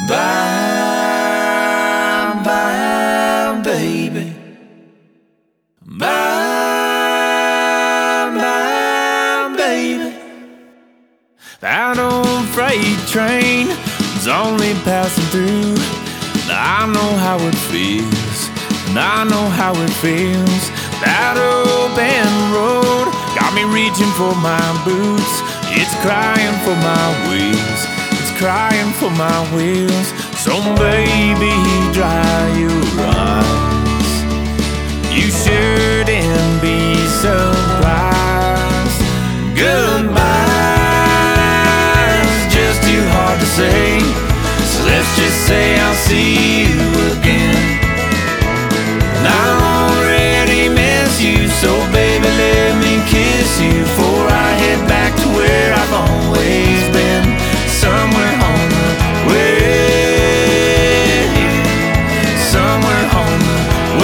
Bye, bye, baby. Bye, bye, baby. That old freight train is only passing through. I know how it feels, and I know how it feels. That open road got me reaching for my boots. It's crying for my wheels, it's crying for my wheels. So baby, dry your eyes. You shouldn't be surprised. Goodbye's just too hard to say, so let's just say I'll see you again. And I already miss you, so baby, let me kiss you before I head back to where I've always been, somewhere on the way, somewhere on the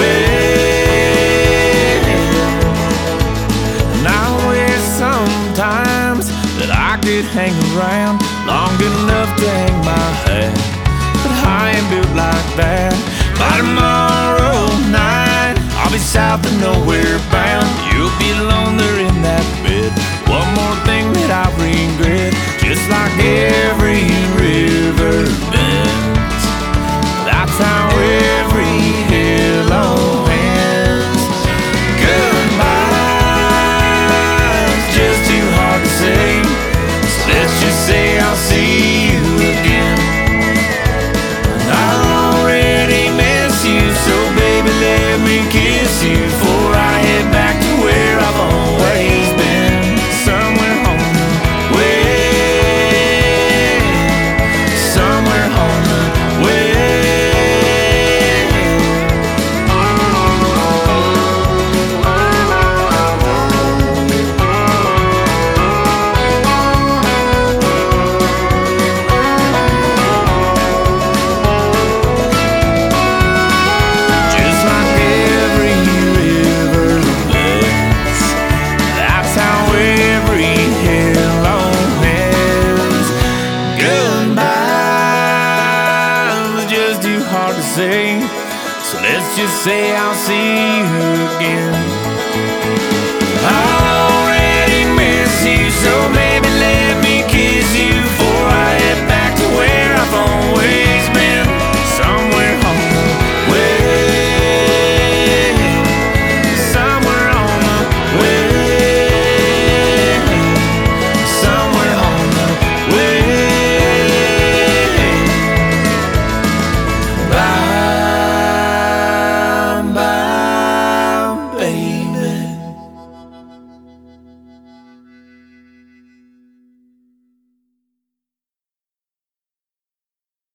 way. And I wish sometimes that I could hang around long enough to hang my head, but I ain't built like that. By tomorrow night, I'll be south of nowhere bound. You'll be alone there in that bed. One more thing that I regret, just like every river bends. That's how every hello ends. Goodbye's just too hard to say, so let's just say I'll see you again. And I already miss you, so baby, let me kiss you before I head back to where I've always been, somewhere on the way, somewhere on the way. Just like every river bends, that's how every hello ends. Goodbye was just too hard to say, so let's just say I'll see you again.